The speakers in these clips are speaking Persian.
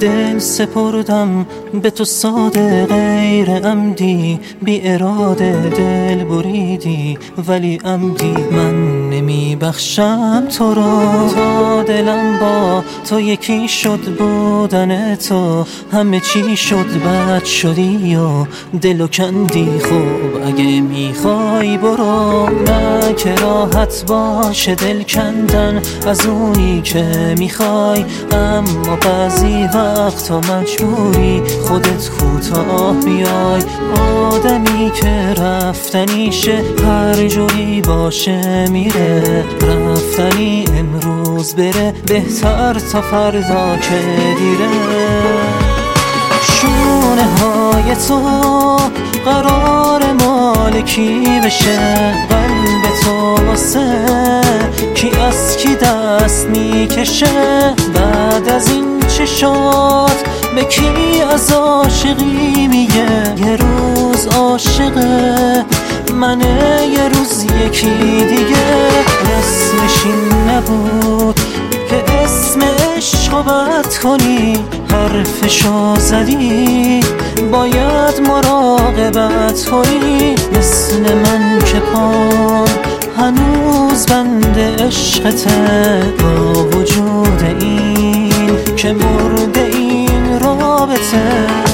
دل سپردم به تو ساده، غیر عمدی بی اراده دل بریدی ولی عمدی. من نمی بخشم تو را تا دلم با تو یکی شد، بودن تو همه چی شد، بد شدی و دلو کندی. خوب اگه میخوای برو، نه که راحت باشه دل کندن از اونی که میخوای، اما بعضی وقتا مجبوری خودت کوتاه بیای. آدمی که رفتنیشه هر جوری باشه میره، رفتنی امروز بره بهتر تا فردا که دیره. شونه های تو قرار مالکی بشه، قلب تو واسه کی از کی دست میکشه. بعد از این چشات به کی از عاشقی میگه؟ یه روز عاشقه منه، یه روز یکی دیگه. اسمش این نبود که اسم عشقو بد کنی، حرفشو زدی باید مراقبت کنی. مثل من که پام هنوز بند عشقته، با وجود این که مرده این رابطه.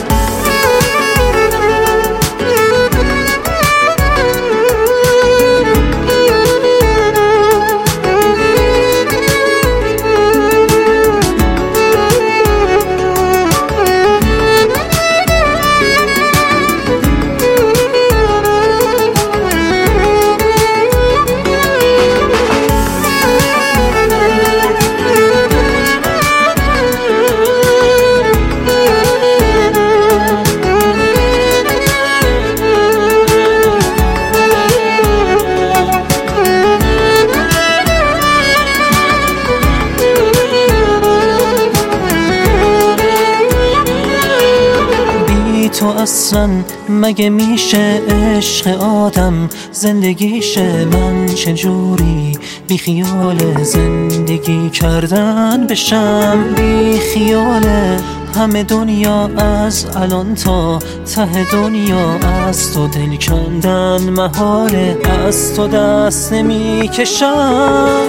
تو اصلا مگه میشه عشق آدم زندگیشه؟ من چجوری بی خیال زندگی کردن بشم؟ بی خیال همه دنیا از الان تا ته دنیا، از تو دل کندن محاله، از تو دست نمیکشم.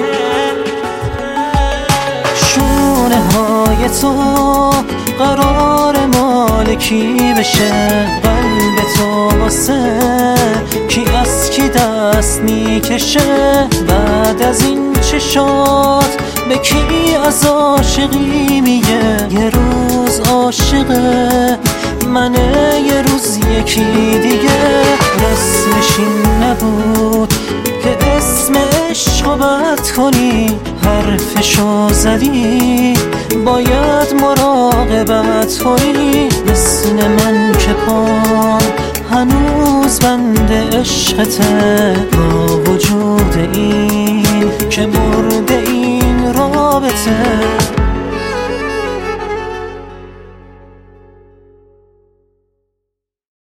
شونه های تو قرار مالکی بشه، قلب تو واسه کی از کی دست میکشه. بعد از این چشات به کی از عاشقی میگه؟ یه روز عاشقه منه، یه روز یکی دیگه. رسمش این نبود که اسم عشقو بد کنی، حرفشو زدی باید مراقبت کنی. مثل من که پام هنوز بند عشقته، با وجود این که مرده این رابطه.